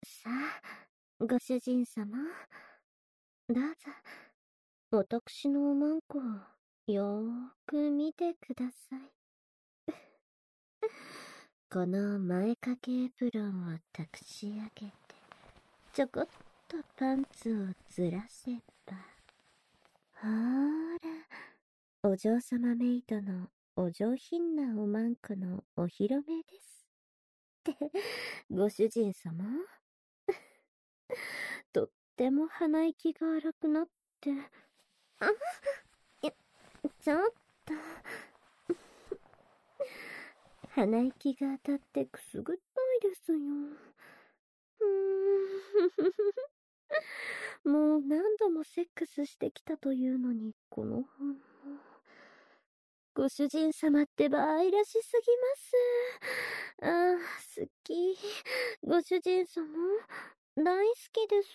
さあ、ご主人様。どうぞ、私のおまんこをよーく見てください。この前掛けエプロンを託し上げて、ちょこっとパンツをずらせば、ほーら、お嬢様メイドのお上品なおまんこのお披露目です。って、ご主人様とっても鼻息が荒くなって、ちょっと。鼻息が当たってくすぐったいですよ。もう何度もセックスしてきたというのに、この反応。ご主人様ってば愛らしすぎます。ああ、好き。ご主人様、大好きです。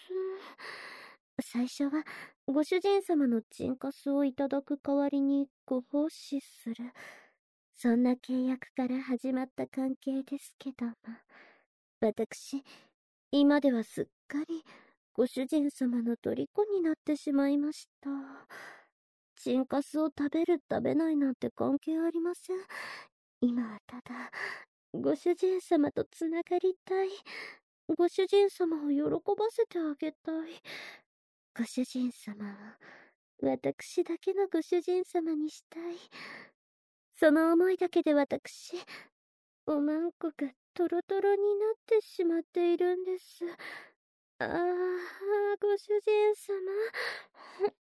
最初は、ご主人様のチンカスをいただく代わりにご奉仕する。そんな契約から始まった関係ですけども、私、今ではすっかりご主人様の虜になってしまいました。チンカスを食べる食べないなんて関係ありません。今はただ、ご主人様とつながりたい。ご主人様を喜ばせてあげたい。ご主人様を、私だけのご主人様にしたい。その思いだけで私、おまんこがトロトロになってしまっているんです。ああ、ご主人様。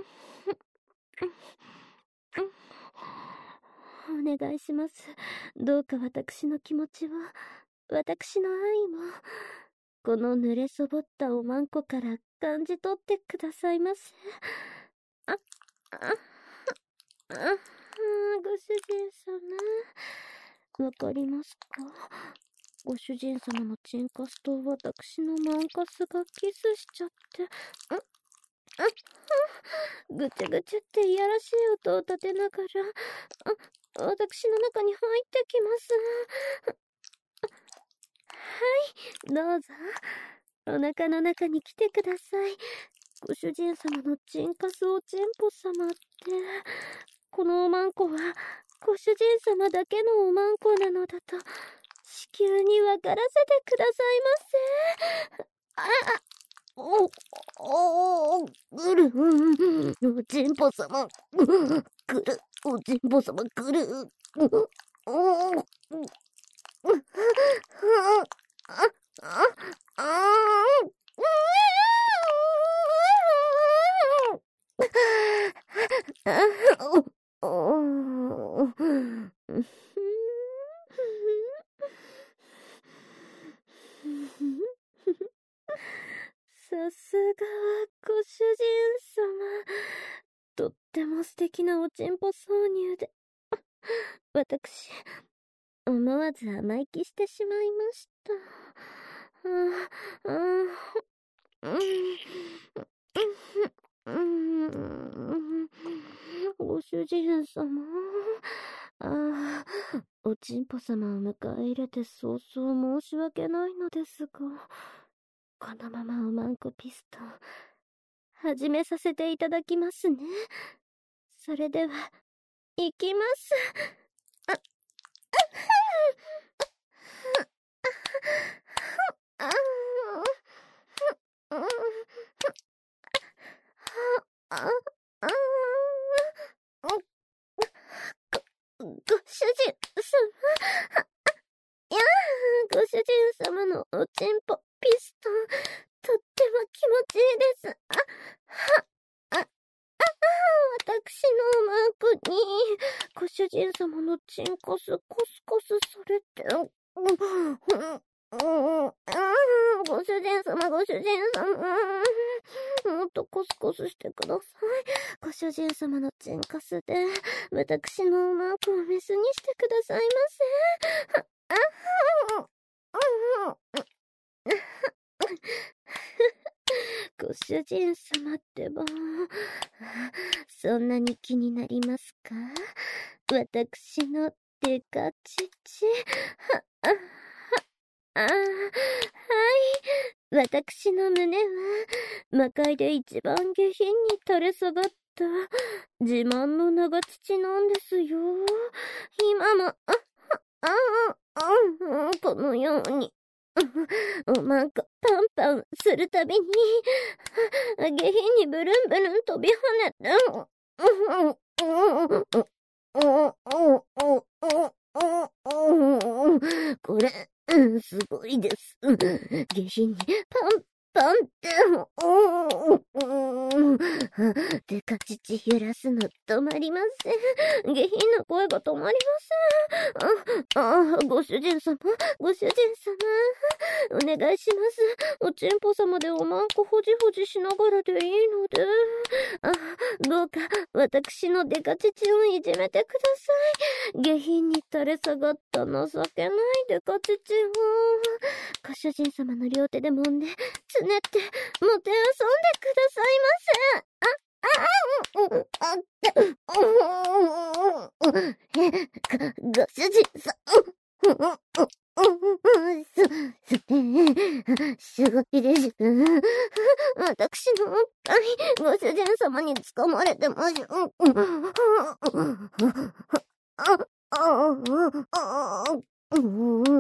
お願いします。どうか私の気持ちを、私の愛も、この濡れそぼったおまんこから感じ取ってくださいませ。あ、ご主人様。わかりますか？ご主人様のチンカスと私のマンカスがキスしちゃって、ぐちゃぐちゃっていやらしい音を立てながら、私の中に入ってきます。はい、どうぞ。お腹の中に来てください。ご主人様のチンカスおちんぽ様って、このおまんこは、ご主人様だけのおまんこなのだと、地球にわからせてくださいませ。ぐる、おちんぽ様、ぐる、おちんぽ様、ぐる、さすがはご主人様。とっても素敵なおちんぽ挿入で、私、思わず甘えきしてしまいました。ご主人様。おちんぽ様を迎え入れて早々申し訳ないのですが、このままおまんこピストン、始めさせていただきますね。それでは、いきます。ご主人様。いやご主人様のおちんぽピストン、とっても気持ちいいです。私のおまんこに、ご主人様のチンコスコスコスされて、ご主人様、ご主人様、もっとコスコスしてください。ご主人様のチンカスで、私のおまんこをメスにしてくださいませ。ご主人様ってば、そんなに気になりますか？私のデカチチ。はい、 私の胸は、魔界で一番下品に垂れ下がった自慢の長乳なんですよ。今も、このように、おまんこパンパンするたびに、下品にブルンブルン飛び跳ねて、これ、すごいです。下品にパンパンって、デカ乳揺らすの止まりません。下品な声が止まりません。ご主人様、ご主人様、お願いします。おちんぽ様でおまんこほじほじしながらでいいので。どうか、私のデカ乳をいじめてください。下品に垂れ下がった情けないデカ乳を。ご主人様の両手で揉んで、つねって、もてあそんでくださいませ。ご主人さすごいです。私のおっぱい、ご主人様に掴まれてます。はい。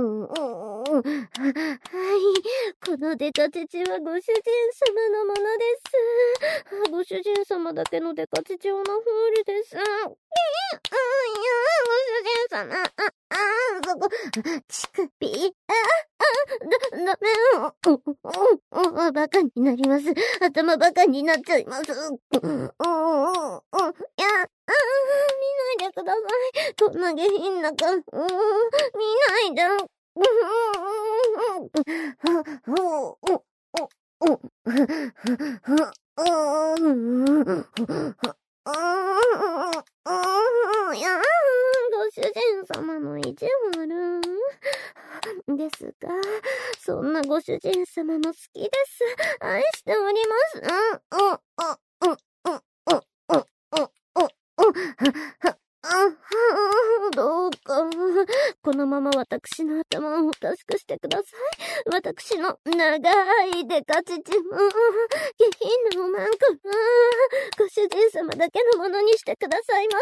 このデカ乳はご主人様のものです。ご主人様だけのデカ乳オナフールです。ご主人様。そこ、乳首。ダメ。バカになります。頭バカになっちゃいます。いや、見ないでください。こんな下品な顔。見ないで。いや、ご主人様の意地悪。ですが、そんなご主人様も好きです。愛しております。どうか、このまま私の頭をおかしくしてください。私の長いデカ乳も、下品なおまんこも、ご主人様だけのものにしてくださいま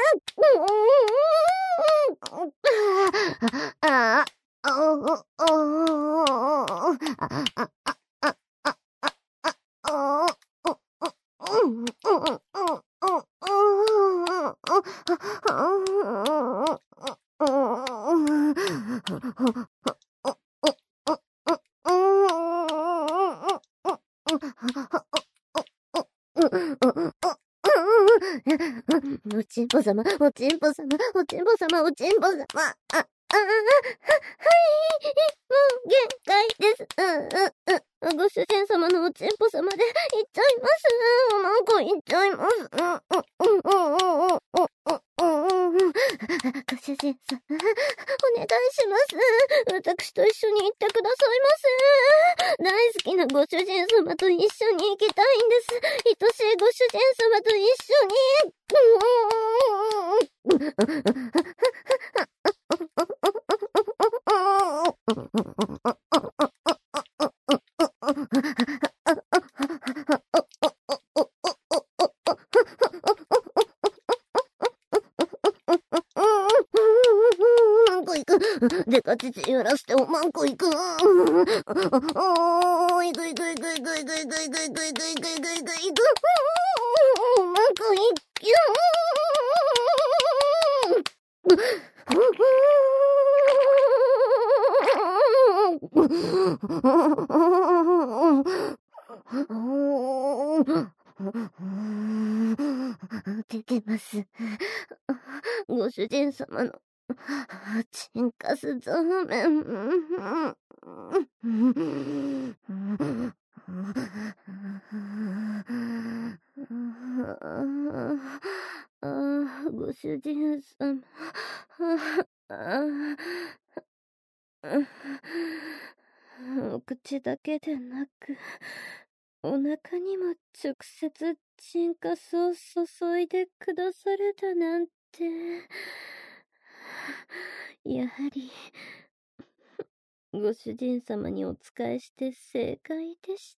せ。おちんぽ様、おちんぽ様、おちんぽ様、おちんぽ様。はい、もう限界です。ご主人様のおちんぽ様で、行っちゃいます。なんか行っちゃいます。ご主人様、お願いします。私と一緒に行ってくださいませ。大好きなご主人様と一緒に行きたいんです。愛しいご主人様と一緒に。デカ乳揺らしておまんこ行く。行く。おまんこ行く。出てます。ご主人様のチンカスゾーメン。ご主人様。口だけでなく、お腹にも直接チンカスを注いでくだされたなんて。やはり、 ご主人様にお仕えして正解でした。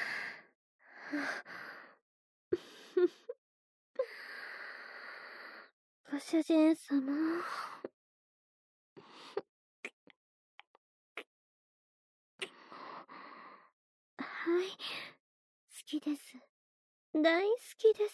ご主人様。はい、好きです。大好きです。